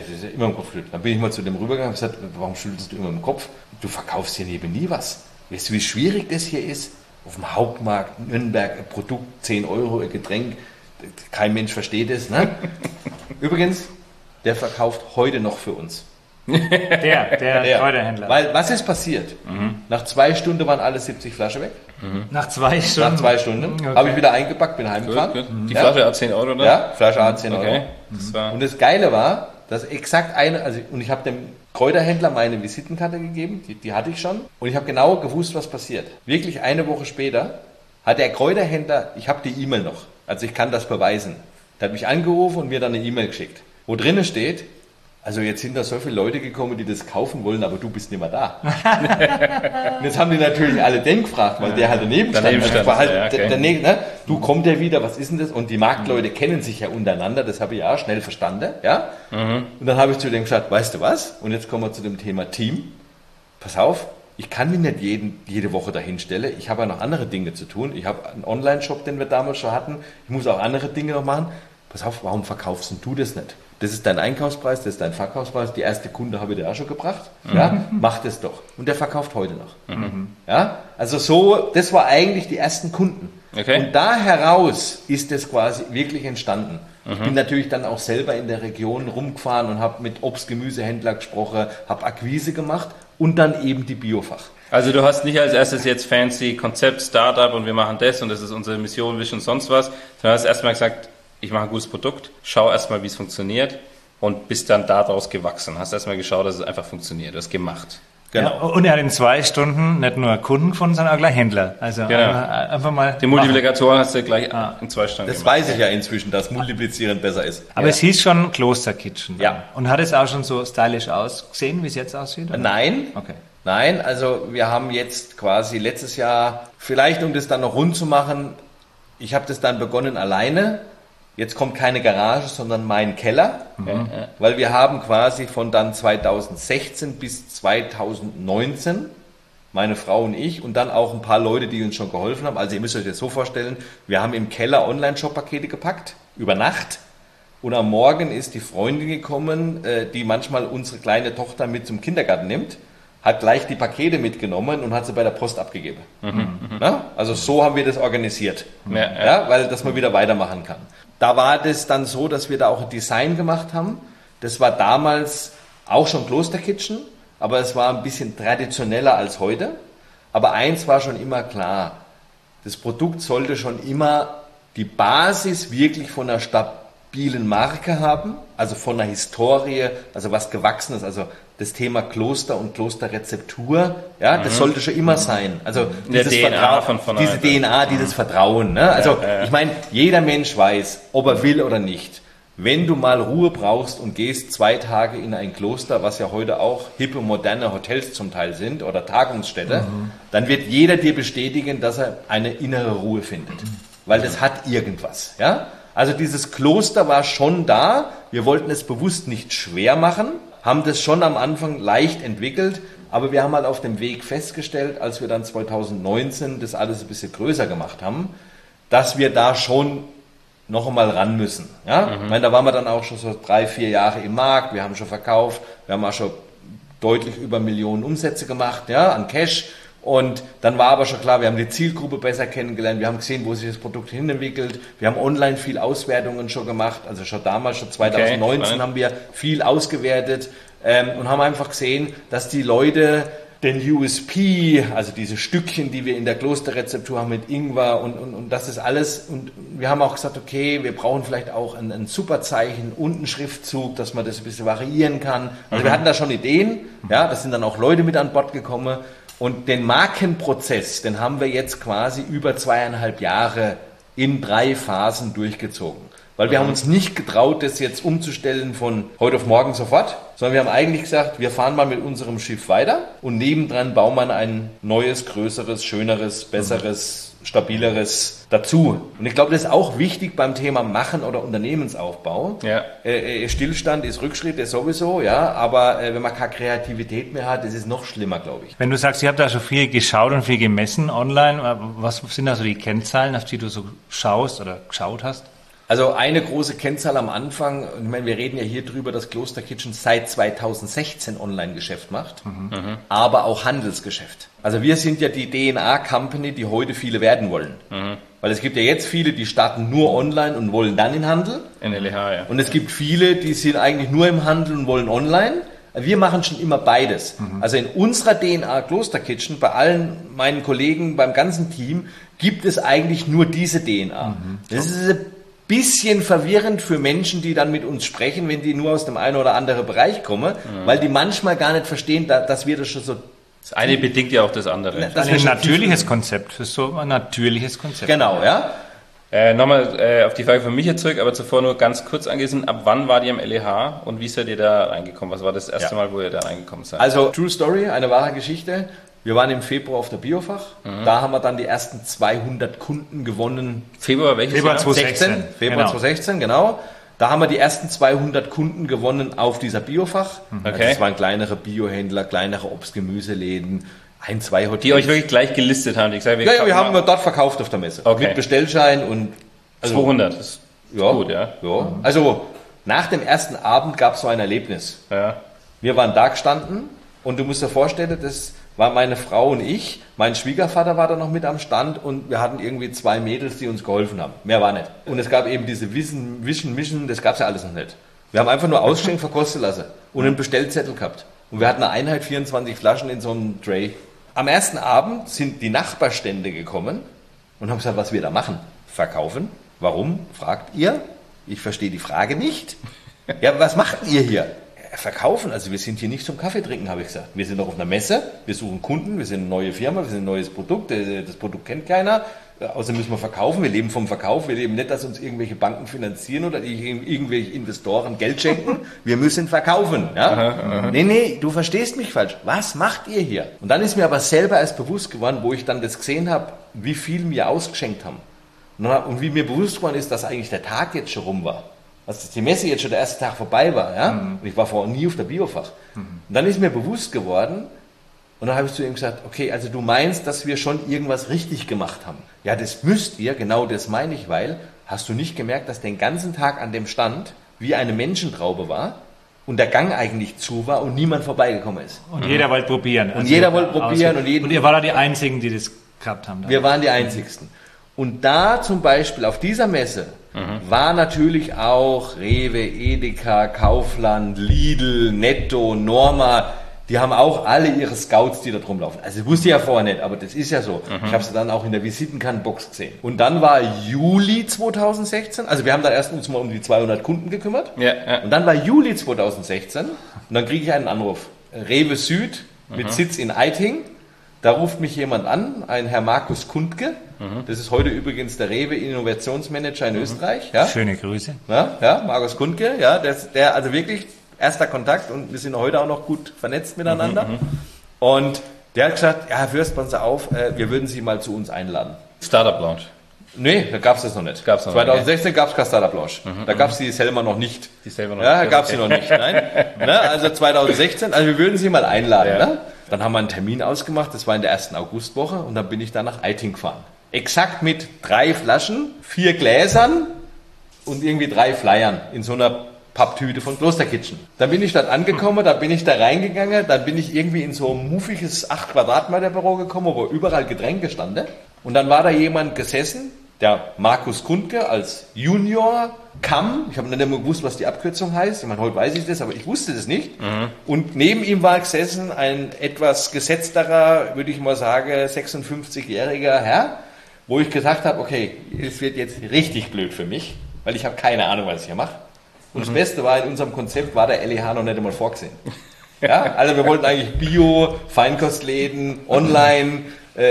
Dann bin ich mal zu dem rübergegangen und gesagt, warum schüttelst du immer mit dem Kopf? Du verkaufst hier neben nie was. Weißt du, wie schwierig das hier ist? Auf dem Hauptmarkt, Nürnberg, ein Produkt, 10 Euro, ein Getränk. Kein Mensch versteht es. Ne? Übrigens, der verkauft heute noch für uns. Der Kräuterhändler. Weil, was ist passiert? Nach 2 Stunden waren alle 70 Flaschen weg. Nach 2 Stunden? Nach 2 Stunden. Okay. Habe ich wieder eingepackt, bin heimgefahren. Gut. Die Flasche hat 10 Euro, oder? Ja, Flasche hat 10 Euro. Okay. Und das Geile war, dass exakt und ich habe dem Kräuterhändler meine Visitenkarte gegeben, die hatte ich schon. Und ich habe genau gewusst, was passiert. Wirklich eine Woche später hat der Kräuterhändler, ich habe die E-Mail noch, also ich kann das beweisen. Der hat mich angerufen und mir dann eine E-Mail geschickt, wo drinnen steht, also jetzt sind da so viele Leute gekommen, die das kaufen wollen, aber du bist nicht mehr da. Und jetzt haben die natürlich alle den gefragt, weil der halt daneben stand. War halt du kommt ja wieder, was ist denn das? Und die Marktleute kennen sich ja untereinander, das habe ich ja auch schnell verstanden. Ja? Und dann habe ich zu dem gesagt, weißt du was? Und jetzt kommen wir zu dem Thema Team. Pass auf, ich kann mich nicht jede Woche dahin stellen. Ich habe ja noch andere Dinge zu tun. Ich habe einen Online-Shop, den wir damals schon hatten. Ich muss auch andere Dinge noch machen. Pass auf, warum verkaufst du das nicht? Das ist dein Einkaufspreis, das ist dein Verkaufspreis. Die erste Kunde habe ich dir auch schon gebracht. Ja, mach das doch. Und der verkauft heute noch. Ja, also so, das war eigentlich die ersten Kunden. Okay. Und da heraus ist das quasi wirklich entstanden. Ich bin natürlich dann auch selber in der Region rumgefahren und habe mit Obst-Gemüsehändler gesprochen, habe Akquise gemacht und dann eben die Biofach. Also du hast nicht als erstes jetzt fancy Konzept, Startup und wir machen das und das ist unsere Mission, Vision und sonst was, sondern hast erstmal gesagt, ich mache ein gutes Produkt, schau erstmal, wie es funktioniert und bist dann daraus gewachsen. Hast erstmal geschaut, dass es einfach funktioniert, du hast gemacht. Genau. Ja, und er hat in 2 Stunden nicht nur Kunden gefunden, sondern auch gleich Händler. Also einfach mal. Die Multiplikatoren hast du gleich in 2 Stunden Das gemacht. Weiß ich ja inzwischen, dass Multiplizieren besser ist. Aber es hieß schon Kloster Kitchen. Ja. Und hat es auch schon so stylisch ausgesehen, wie es jetzt aussieht? Oder? Nein. Okay. Nein, also wir haben jetzt quasi letztes Jahr, vielleicht um das dann noch rund zu machen, ich habe das dann begonnen alleine. Jetzt kommt keine Garage, sondern mein Keller, weil wir haben quasi von dann 2016 bis 2019, meine Frau und ich und dann auch ein paar Leute, die uns schon geholfen haben. Also ihr müsst euch das so vorstellen, wir haben im Keller Online-Shop-Pakete gepackt, über Nacht, Und am Morgen ist die Freundin gekommen, die manchmal unsere kleine Tochter mit zum Kindergarten nimmt, hat gleich die Pakete mitgenommen und hat sie bei der Post abgegeben. Na? Also so haben wir das organisiert, weil dass man wieder weitermachen kann. Da war das dann so, dass wir da auch ein Design gemacht haben. Das war damals auch schon Klosterkitchen, aber es war ein bisschen traditioneller als heute. Aber eins war schon immer klar, das Produkt sollte schon immer die Basis wirklich von einer stabilen Marke haben, also von einer Historie, also was Gewachsenes, also das Thema Kloster und Klosterrezeptur, das sollte schon immer sein. Also dieses diese DNA, dieses Vertrauen. Ne? Also ich meine, jeder Mensch weiß, ob er will oder nicht. Wenn du mal Ruhe brauchst und gehst 2 Tage in ein Kloster, was ja heute auch hippe, moderne Hotels zum Teil sind oder Tagungsstätte, dann wird jeder dir bestätigen, dass er eine innere Ruhe findet. Weil das hat irgendwas. Ja? Also dieses Kloster war schon da. Wir wollten es bewusst nicht schwer machen, haben das schon am Anfang leicht entwickelt, aber wir haben halt auf dem Weg festgestellt, als wir dann 2019 das alles ein bisschen größer gemacht haben, dass wir da schon noch einmal ran müssen. Ja? Ich meine, da waren wir dann auch schon so 3-4 Jahre im Markt, wir haben schon verkauft, wir haben auch schon deutlich über Millionen Umsätze gemacht, an Cash. Und dann war aber schon klar, wir haben die Zielgruppe besser kennengelernt, wir haben gesehen, wo sich das Produkt hinentwickelt, wir haben online viel Auswertungen schon gemacht, also schon damals, schon 2019 haben wir viel ausgewertet und haben einfach gesehen, dass die Leute den USP, also diese Stückchen, die wir in der Klosterrezeptur haben mit Ingwer und das ist alles, und wir haben auch gesagt, okay, wir brauchen vielleicht auch ein Superzeichen und einen Schriftzug, dass man das ein bisschen variieren kann. Also wir hatten da schon Ideen, da sind dann auch Leute mit an Bord gekommen. Und den Markenprozess, den haben wir jetzt quasi über 2,5 Jahre in 3 Phasen durchgezogen. Weil wir haben uns nicht getraut, das jetzt umzustellen von heute auf morgen sofort, sondern wir haben eigentlich gesagt, wir fahren mal mit unserem Schiff weiter und nebendran bauen wir ein neues, größeres, schöneres, besseres, stabileres dazu. Und ich glaube, das ist auch wichtig beim Thema Machen oder Unternehmensaufbau. Stillstand ist Rückschritt, ist sowieso, aber wenn man keine Kreativität mehr hat, ist es noch schlimmer, glaube ich. Wenn du sagst, ihr habt da schon viel geschaut und viel gemessen online, was sind da so die Kennzahlen, auf die du so schaust oder geschaut hast? Also eine große Kennzahl am Anfang, ich meine, wir reden ja hier drüber, dass Klosterkitchen seit 2016 Online-Geschäft macht, aber auch Handelsgeschäft. Also wir sind ja die DNA-Company, die heute viele werden wollen. Weil es gibt ja jetzt viele, die starten nur online und wollen dann in Handel. In LEH, Und es gibt viele, die sind eigentlich nur im Handel und wollen online. Wir machen schon immer beides. Also in unserer DNA Klosterkitchen, bei allen meinen Kollegen, beim ganzen Team, gibt es eigentlich nur diese DNA. Das ist ein bisschen verwirrend für Menschen, die dann mit uns sprechen, wenn die nur aus dem einen oder anderen Bereich kommen, weil die manchmal gar nicht verstehen, dass wir das schon so... Das eine bedingt ja auch das andere. Das ist ein natürliches Konzept, das ist so ein natürliches Konzept. Genau, Nochmal auf die Frage von Michael zurück, aber zuvor nur ganz kurz angewiesen, ab wann war ihr am LEH und wie seid ihr da reingekommen? Was war das erste Mal, wo ihr da reingekommen seid? Also True Story, eine wahre Geschichte. Wir waren im Februar auf der Biofach. Da haben wir dann die ersten 200 Kunden gewonnen. Februar welches Februar Jahr? 2016. Februar 2016, genau. Da haben wir die ersten 200 Kunden gewonnen auf dieser Biofach. Okay. Das waren kleinere Biohändler, kleinere Obst-Gemüseläden, 1-2 Hotels. Die euch wirklich gleich gelistet haben. Die gesagt, wir haben dort verkauft auf der Messe. Okay. Mit Bestellschein und... 200, das ist gut, ja. Also nach dem ersten Abend gab es so ein Erlebnis. Ja. Wir waren da gestanden und du musst dir vorstellen, das war meine Frau und ich. Mein Schwiegervater war da noch mit am Stand und wir hatten irgendwie 2 Mädels, die uns geholfen haben. Mehr war nicht. Und es gab eben diese Mischen, das gab es ja alles noch nicht. Wir haben einfach nur ausgeschenkt verkosten lassen und einen Bestellzettel gehabt. Und wir hatten eine Einheit 24 Flaschen in so einem Tray. Am ersten Abend sind die Nachbarstände gekommen und haben gesagt, was wir da machen. Verkaufen. Warum? Fragt ihr. Ich verstehe die Frage nicht. Ja, was macht ihr hier? Verkaufen, also wir sind hier nicht zum Kaffee trinken, habe ich gesagt. Wir sind doch auf einer Messe, wir suchen Kunden, wir sind eine neue Firma, wir sind ein neues Produkt, das Produkt kennt keiner, außerdem müssen wir verkaufen, wir leben vom Verkauf, wir leben nicht, dass uns irgendwelche Banken finanzieren oder irgendwelche Investoren Geld schenken, wir müssen verkaufen. Ja? Nee, du verstehst mich falsch. Was macht ihr hier? Und dann ist mir aber selber erst bewusst geworden, wo ich dann das gesehen habe, wie viel mir ausgeschenkt haben. Und wie mir bewusst geworden ist, dass eigentlich der Tag jetzt schon rum war. Dass die Messe jetzt schon der erste Tag vorbei war. Ja? Und ich war vorher nie auf der Biofach. Und dann ist mir bewusst geworden, und dann habe ich zu ihm gesagt, okay, also du meinst, dass wir schon irgendwas richtig gemacht haben. Ja, das müsst ihr, genau das meine ich, weil, hast du nicht gemerkt, dass den ganzen Tag an dem Stand wie eine Menschentraube war und der Gang eigentlich zu war und niemand vorbeigekommen ist. Und jeder wollte probieren. Und jeder wollte probieren. Und ihr wart da die Einzigen, die das gehabt haben. Wir waren die Einzigsten. Und da zum Beispiel auf dieser Messe war natürlich auch Rewe, Edeka, Kaufland, Lidl, Netto, Norma, die haben auch alle ihre Scouts, die da drum laufen. Also das wusste ich ja vorher nicht, aber das ist ja so. Ich habe sie dann auch in der Visitenkartenbox gesehen. Und dann war Juli 2016, also wir haben dann erst uns mal um die 200 Kunden gekümmert. Und dann war Juli 2016 und dann kriege ich einen Anruf. Rewe Süd mit Sitz in Eiting. Da ruft mich jemand an, ein Herr Markus Kundke. Das ist heute übrigens der Rewe Innovationsmanager in Österreich. Ja? Schöne Grüße. Ja, Markus Kundke, ja, der also wirklich erster Kontakt und wir sind heute auch noch gut vernetzt miteinander. Und der hat gesagt, ja, Herr Fürst, passen Sie auf, wir würden Sie mal zu uns einladen. Startup Launch. Nee, da gab es das noch nicht. 2016 gab es kein Startup Launch. Da gab es die selber noch nicht. Ja, gab es sie noch nicht. Nein. Also 2016, also wir würden Sie mal einladen. Ja. Ne? Dann haben wir einen Termin ausgemacht, das war in der ersten Augustwoche und dann bin ich dann nach Eiting gefahren. Exakt mit 3 Flaschen, 4 Gläsern und irgendwie 3 Flyern in so einer Papptüte von Klosterkitchen. Dann bin ich dort angekommen, da bin ich da reingegangen, dann bin ich irgendwie in so ein muffiges 8 Quadratmeter Büro gekommen, wo überall Getränke standen. Und dann war da jemand gesessen, der Markus Kundke als Junior kam. Ich habe nicht immer gewusst, was die Abkürzung heißt. Ich meine, heute weiß ich das, aber ich wusste das nicht. Und neben ihm war gesessen ein etwas gesetzterer, würde ich mal sagen, 56-jähriger Herr, wo ich gesagt habe, okay, es wird jetzt richtig blöd für mich, weil ich habe keine Ahnung, was ich hier mache. Und das Beste war, in unserem Konzept war der LEH noch nicht einmal vorgesehen. Ja, also wir wollten eigentlich Bio, Feinkostläden, Online,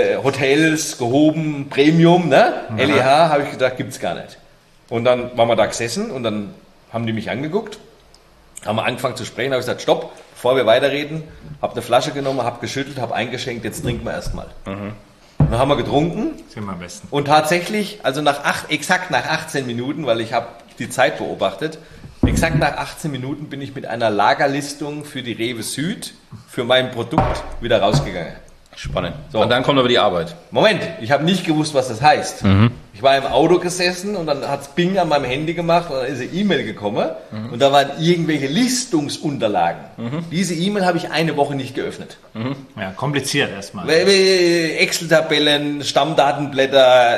Hotels, gehoben, Premium, ne? LEH, habe ich gedacht, gibt's gar nicht. Und dann waren wir da gesessen und dann haben die mich angeguckt, haben wir angefangen zu sprechen, habe ich gesagt, stopp, bevor wir weiterreden, habe eine Flasche genommen, habe geschüttelt, habe eingeschenkt, jetzt trinken wir erstmal. Dann haben wir getrunken. Sind wir am besten. Und tatsächlich, also exakt nach 18 Minuten, weil ich habe die Zeit beobachtet, exakt nach 18 Minuten bin ich mit einer Lagerlistung für die Rewe Süd für mein Produkt wieder rausgegangen. Spannend. So. Und dann kommt aber die Arbeit. Moment, ich habe nicht gewusst, was das heißt. Ich war im Auto gesessen und dann hat's Bing an meinem Handy gemacht und dann ist eine E-Mail gekommen und da waren irgendwelche Listungsunterlagen. Diese E-Mail habe ich eine Woche nicht geöffnet. Ja, kompliziert erstmal. Excel-Tabellen, Stammdatenblätter,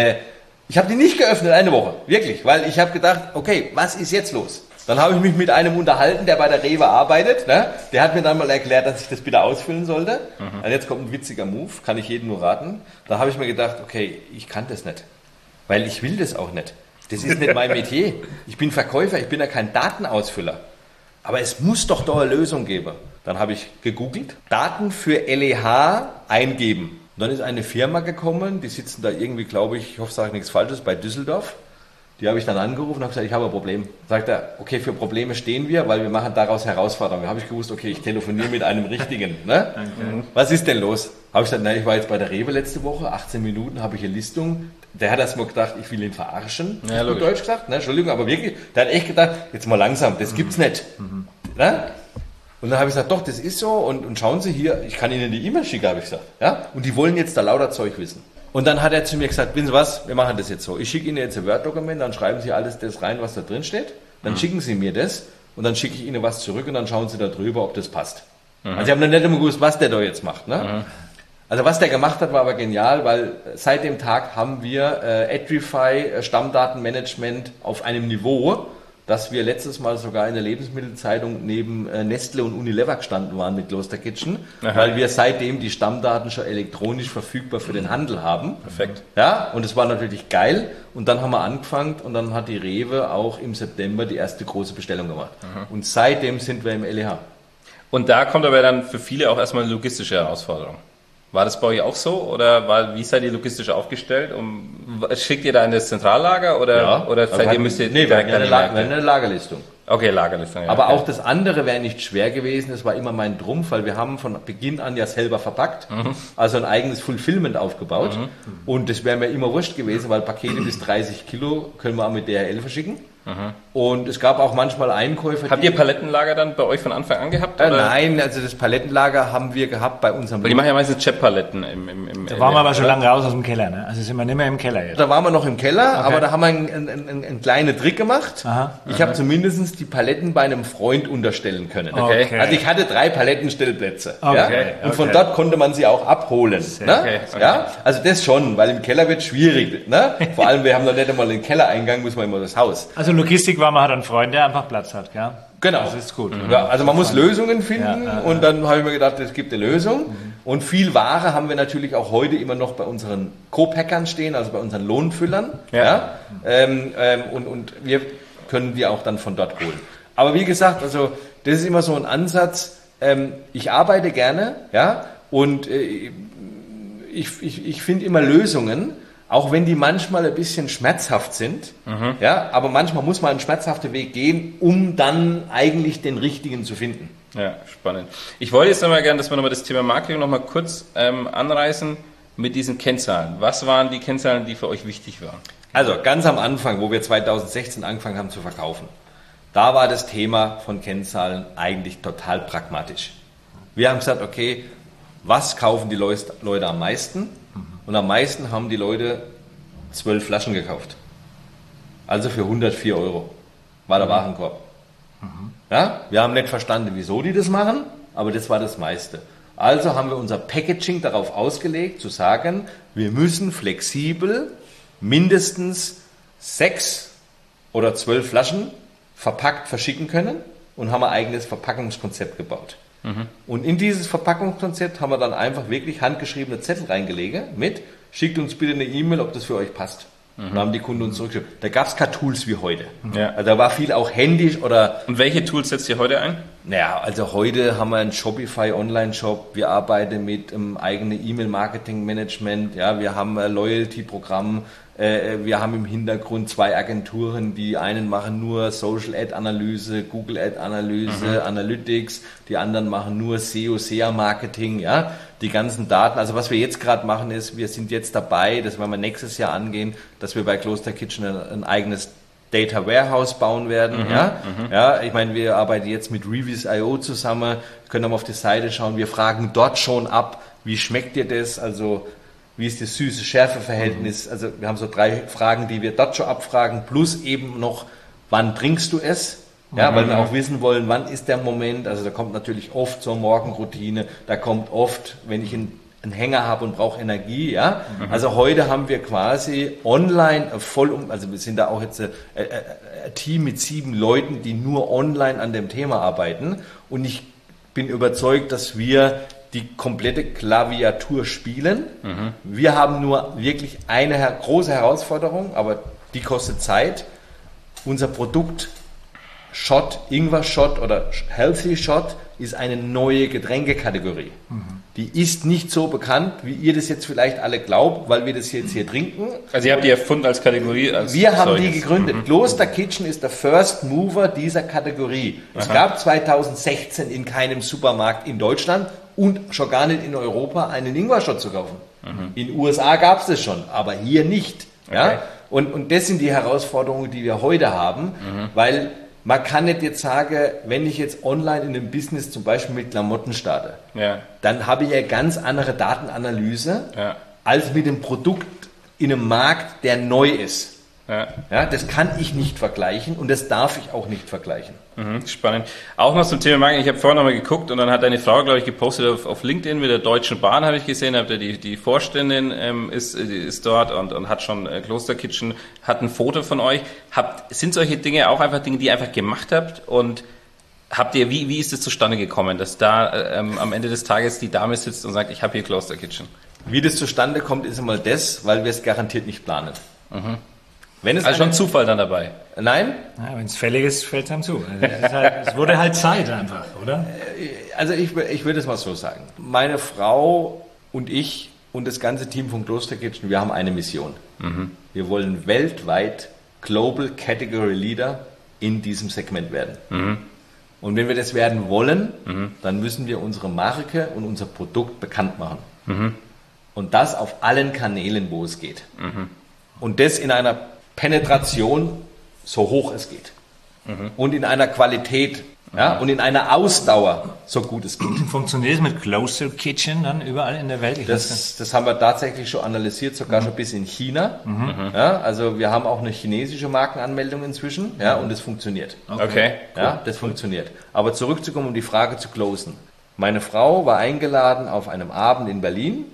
ich habe die nicht geöffnet, eine Woche, wirklich, weil ich habe gedacht, okay, was ist jetzt los? Dann habe ich mich mit einem unterhalten, der bei der Rewe arbeitet. Ne? Der hat mir dann mal erklärt, dass ich das bitte ausfüllen sollte. Also jetzt kommt ein witziger Move, kann ich jedem nur raten. Da habe ich mir gedacht, okay, ich kann das nicht, weil ich will das auch nicht. Das ist nicht mein Metier. Ich bin Verkäufer, ich bin ja kein Datenausfüller. Aber es muss doch da eine Lösung geben. Dann habe ich gegoogelt, Daten für LEH eingeben. Und dann ist eine Firma gekommen, die sitzen da irgendwie, glaube ich hoffe, ich sage nichts Falsches, bei Düsseldorf. Die habe ich dann angerufen und habe gesagt, ich habe ein Problem. Sagt er, okay, für Probleme stehen wir, weil wir machen daraus Herausforderungen. Da habe ich gewusst, okay, ich telefoniere mit einem Richtigen. Ne? Was ist denn los? Habe ich gesagt, ich war jetzt bei der Rewe letzte Woche, 18 Minuten, habe ich eine Listung. Der hat erst mal gedacht, ich will ihn verarschen. Ja, auf Deutsch gesagt, ne? Entschuldigung, aber wirklich, der hat echt gedacht, jetzt mal langsam, das gibt's nicht. Ne? Und dann habe ich gesagt, doch, das ist so und schauen Sie hier, ich kann Ihnen die E-Mail schicken, habe ich gesagt. Ja? Und die wollen jetzt da lauter Zeug wissen. Und dann hat er zu mir gesagt, wissen Sie was, wir machen das jetzt so. Ich schicke Ihnen jetzt ein Word-Dokument, dann schreiben Sie alles das rein, was da drin steht. Dann schicken Sie mir das und dann schicke ich Ihnen was zurück und dann schauen Sie da drüber, ob das passt. Also ich habe noch nicht immer gewusst, was der da jetzt macht. Ne? Also was der gemacht hat, war aber genial, weil seit dem Tag haben wir Adrify Stammdatenmanagement auf einem Niveau, dass wir letztes Mal sogar in der Lebensmittelzeitung neben Nestle und Unilever gestanden waren mit Klosterkitchen, weil wir seitdem die Stammdaten schon elektronisch verfügbar für den Handel haben. Perfekt. Ja, und es war natürlich geil. Und dann haben wir angefangen und dann hat die Rewe auch im September die erste große Bestellung gemacht. Und seitdem sind wir im LEH. Und da kommt aber dann für viele auch erstmal eine logistische Herausforderung. War das bei euch auch so oder wie seid ihr logistisch aufgestellt? Schickt ihr da in das Zentrallager oder seid ihr müsst ihr direkt eine Lagerlistung. Okay, Lagerlistung. Ja, aber auch das andere wäre nicht schwer gewesen. Das war immer mein Trumpf, weil wir haben von Beginn an ja selber verpackt, also ein eigenes Fulfillment aufgebaut. Und das wäre mir immer wurscht gewesen, weil Pakete bis 30 Kilo können wir auch mit DHL verschicken. Und es gab auch manchmal Einkäufer. Habt ihr Palettenlager dann bei euch von Anfang an gehabt? Oder? Nein, also das Palettenlager haben wir gehabt bei unserem... Weil die machen ja meistens Chip-Paletten Da waren wir aber schon lange raus aus dem Keller, ne? Also sind wir nicht mehr im Keller jetzt. Da waren wir noch im Keller, aber da haben wir einen kleinen Trick gemacht. Ich habe zumindest die Paletten bei einem Freund unterstellen können. Okay. Also ich hatte 3 Palettenstellplätze. Okay. Und von dort konnte man sie auch abholen. Ne? Okay. Ja? Also das schon, weil im Keller wird schwierig. Ne? Vor allem, wir haben noch nicht einmal den Kellereingang, muss man immer das Haus. Also Logistik war, man hat einen Freund, der einfach Platz hat, gell? Genau. Das ist gut. Ja, also man muss Lösungen finden und dann habe ich mir gedacht, es gibt eine Lösung. Und viel Ware haben wir natürlich auch heute immer noch bei unseren Co-Packern stehen, also bei unseren Lohnfüllern. Und wir können die auch dann von dort holen. Aber wie gesagt, also das ist immer so ein Ansatz. Ich arbeite gerne, und ich finde immer Lösungen. Auch wenn die manchmal ein bisschen schmerzhaft sind, aber manchmal muss man einen schmerzhaften Weg gehen, um dann eigentlich den richtigen zu finden. Ja, spannend. Ich wollte jetzt nochmal gerne, dass wir nochmal das Thema Marketing nochmal kurz anreißen mit diesen Kennzahlen. Was waren die Kennzahlen, die für euch wichtig waren? Also ganz am Anfang, wo wir 2016 angefangen haben zu verkaufen, da war das Thema von Kennzahlen eigentlich total pragmatisch. Wir haben gesagt, okay, was kaufen die Leute am meisten? Und am meisten haben die Leute 12 Flaschen gekauft. Also für 104 € war der Warenkorb. Ja, wir haben nicht verstanden, wieso die das machen, aber das war das meiste. Also haben wir unser Packaging darauf ausgelegt, zu sagen, wir müssen flexibel mindestens 6 oder 12 Flaschen verpackt verschicken können und haben ein eigenes Verpackungskonzept gebaut. Und in dieses Verpackungskonzept haben wir dann einfach wirklich handgeschriebene Zettel reingelegt mit, schickt uns bitte eine E-Mail, ob das für euch passt. Und haben die Kunden uns zurückgeschickt. Da gab es keine Tools wie heute. Ja. Also da war viel auch händisch oder... Und welche Tools setzt ihr heute ein? Naja, also heute haben wir einen Shopify Online-Shop, wir arbeiten mit einem eigenen E-Mail-Marketing-Management, wir haben ein Loyalty-Programm, wir haben im Hintergrund 2 Agenturen, die einen machen nur Social-Ad-Analyse, Google-Ad-Analyse, Analytics, die anderen machen nur SEO, SEA-Marketing, die ganzen Daten. Also was wir jetzt gerade machen ist, wir sind jetzt dabei, das werden wir nächstes Jahr angehen, dass wir bei Kloster Kitchen ein eigenes Data Warehouse bauen werden. Ich meine, wir arbeiten jetzt mit Reviews.io zusammen, können wir auf die Seite schauen, wir fragen dort schon ab, wie schmeckt dir das, also wie ist das Süße-Schärfe-Verhältnis, also wir haben so 3 Fragen, die wir dort schon abfragen, plus eben noch, wann trinkst du es? Weil wir auch wissen wollen, wann ist der Moment, also da kommt natürlich oft so eine Morgenroutine, da kommt oft, wenn ich einen Hänger habe und brauche Energie, Also heute haben wir quasi online also wir sind da auch jetzt ein Team mit 7 Leuten, die nur online an dem Thema arbeiten und ich bin überzeugt, dass wir die komplette Klaviatur spielen. Wir haben nur wirklich eine große Herausforderung, aber die kostet Zeit. Unser Produkt Shot, Ingwer Shot oder Healthy Shot ist eine neue Getränkekategorie. Die ist nicht so bekannt, wie ihr das jetzt vielleicht alle glaubt, weil wir das jetzt hier trinken. Also ihr habt die erfunden als Kategorie? Wir haben die gegründet. Kloster Kitchen ist der First Mover dieser Kategorie. Es gab 2016 in keinem Supermarkt in Deutschland und schon gar nicht in Europa einen Ingwer-Shot zu kaufen. In den USA gab es das schon, aber hier nicht. Okay. Und das sind die Herausforderungen, die wir heute haben, weil man kann nicht jetzt sagen, wenn ich jetzt online in einem Business zum Beispiel mit Klamotten starte, dann habe ich eine ganz andere Datenanalyse als mit dem Produkt in einem Markt, der neu ist. Das kann ich nicht vergleichen und das darf ich auch nicht vergleichen. Spannend. Auch noch zum Thema Marketing. Ich habe vorhin noch mal geguckt und dann hat deine Frau, glaube ich, gepostet auf LinkedIn mit der Deutschen Bahn, habe ich gesehen, die Vorständin ist dort und hat schon Kloster Kitchen, hat ein Foto von euch. Sind solche Dinge auch einfach Dinge, die ihr einfach gemacht habt und wie ist es zustande gekommen, dass da am Ende des Tages die Dame sitzt und sagt, ich habe hier Kloster Kitchen? Wie das zustande kommt, ist einmal das, weil wir es garantiert nicht planen. Wenn es also schon Zufall dann dabei? Nein? Ja, wenn es fällig ist, fällt es einem zu. Also es wurde halt Zeit einfach, oder? Also ich würde es mal so sagen. Meine Frau und ich und das ganze Team von Kloster Kitchen, wir haben eine Mission. Wir wollen weltweit Global Category Leader in diesem Segment werden. Und wenn wir das werden wollen, dann müssen wir unsere Marke und unser Produkt bekannt machen. Und das auf allen Kanälen, wo es geht. Und das in einer Penetration so hoch es geht. Und in einer Qualität, ja, und in einer Ausdauer, so gut es geht. Funktioniert es mit Closed Kitchen dann überall in der Welt? Das haben wir tatsächlich schon analysiert, sogar schon bis in China. Ja, also wir haben auch eine chinesische Markenanmeldung inzwischen, ja, und es funktioniert. Okay. Ja, das funktioniert. Aber zurückzukommen, um die Frage zu closen. Meine Frau war eingeladen auf einem Abend in Berlin.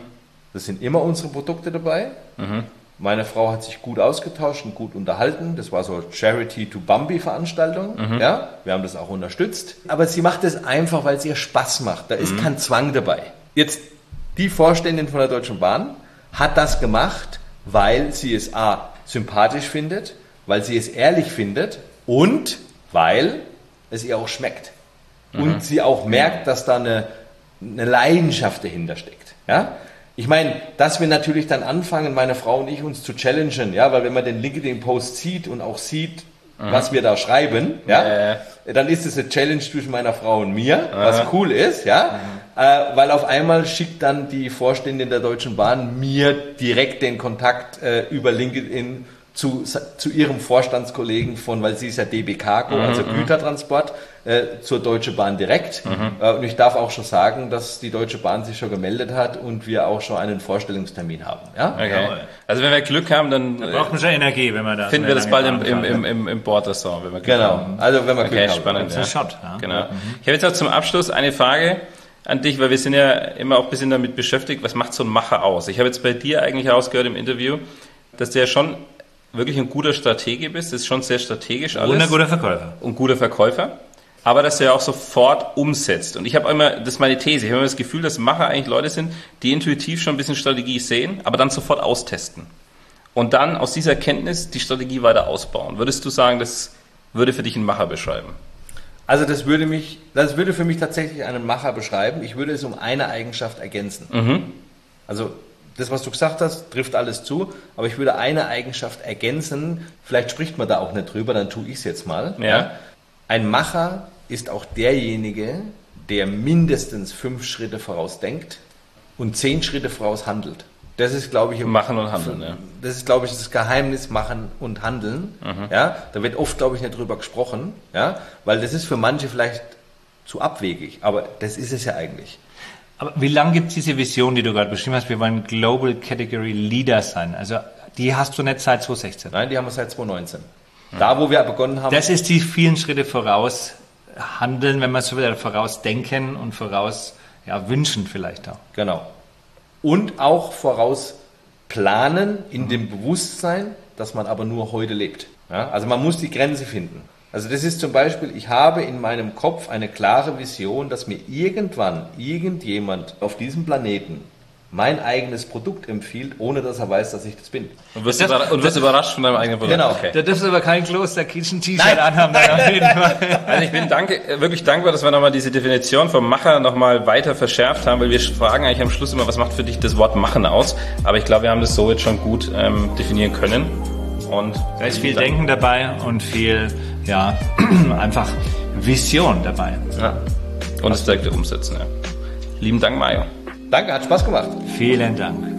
Das sind immer unsere Produkte dabei. Meine Frau hat sich gut ausgetauscht und gut unterhalten. Das war so Charity-to-Bambi-Veranstaltung. Ja, wir haben das auch unterstützt. Aber sie macht es einfach, weil es ihr Spaß macht. Da ist kein Zwang dabei. Jetzt, die Vorständin von der Deutschen Bahn hat das gemacht, weil sie es A, sympathisch findet, weil sie es ehrlich findet und weil es ihr auch schmeckt. Und sie auch merkt, dass da eine Leidenschaft dahinter steckt. Ja? Ich meine, dass wir natürlich dann anfangen, meine Frau und ich, uns zu challengen, ja, weil wenn man den LinkedIn-Post sieht und auch sieht, was wir da schreiben, ja, dann ist es eine Challenge zwischen meiner Frau und mir, was cool ist, ja, weil auf einmal schickt dann die Vorständin der Deutschen Bahn mir direkt den Kontakt über LinkedIn zu ihrem Vorstandskollegen weil sie ist ja DB-Cargo, also Gütertransport, zur Deutsche Bahn direkt. Und ich darf auch schon sagen, dass die Deutsche Bahn sich schon gemeldet hat und wir auch schon einen Vorstellungstermin haben. Ja? Okay. Also wenn wir Glück haben, dann braucht man schon Energie, wenn man da finden wir das bald im Bordrestaurant, wenn wir Glück haben. Also wenn wir Glück haben. Spannend, ja. Shot, ja. Genau. Ich habe jetzt noch zum Abschluss eine Frage an dich, weil wir sind ja immer auch ein bisschen damit beschäftigt, was macht so ein Macher aus? Ich habe jetzt bei dir eigentlich rausgehört im Interview, dass du ja schon wirklich ein guter Stratege bist, das ist schon sehr strategisch alles. Und ein guter Verkäufer. Und guter Verkäufer. Aber dass du ja auch sofort umsetzt. Und ich habe immer, das ist meine These, ich habe immer das Gefühl, dass Macher eigentlich Leute sind, die intuitiv schon ein bisschen Strategie sehen, aber dann sofort austesten. Und dann aus dieser Kenntnis die Strategie weiter ausbauen. Würdest du sagen, das würde für dich einen Macher beschreiben? Also das würde für mich tatsächlich einen Macher beschreiben. Ich würde es um eine Eigenschaft ergänzen. Also das, was du gesagt hast, trifft alles zu, aber ich würde eine Eigenschaft ergänzen, vielleicht spricht man da auch nicht drüber, dann tue ich es jetzt mal. Ja. Ein Macher ist auch derjenige, der mindestens 5 Schritte voraus denkt und 10 Schritte voraus handelt. Das ist, glaube ich, Machen und Handeln, ja. Das ist, glaube ich, das Geheimnis Machen und Handeln. Ja, da wird oft, glaube ich, nicht drüber gesprochen, ja, weil das ist für manche vielleicht zu abwegig, aber das ist es ja eigentlich. Aber wie lange gibt es diese Vision, die du gerade beschrieben hast? Wir wollen Global Category Leader sein. Also die hast du nicht seit 2016? Nein, die haben wir seit 2019. Da, wo wir begonnen haben. Das ist die vielen Schritte voraus handeln, wenn man so will, voraus denken und voraus wünschen vielleicht auch. Genau. Und auch voraus planen in dem Bewusstsein, dass man aber nur heute lebt. Ja? Also man muss die Grenze finden. Also das ist zum Beispiel, ich habe in meinem Kopf eine klare Vision, dass mir irgendwann irgendjemand auf diesem Planeten mein eigenes Produkt empfiehlt, ohne dass er weiß, dass ich das bin. Und wirst überrascht von deinem eigenen Produkt. Genau. Okay. Da dürfst du aber kein Kloster-Kitchen-T-Shirt anhaben. Auf jeden Fall. Also ich bin wirklich dankbar, dass wir nochmal diese Definition vom Macher nochmal weiter verschärft haben, weil wir fragen eigentlich am Schluss immer, was macht für dich das Wort Machen aus? Aber ich glaube, wir haben das so jetzt schon gut definieren können. Und da ist viel Denken dabei und viel, einfach Vision dabei. Ja. Und das direkte Umsetzen, ja. Lieben Dank, Mario. Danke, hat Spaß gemacht. Vielen Dank.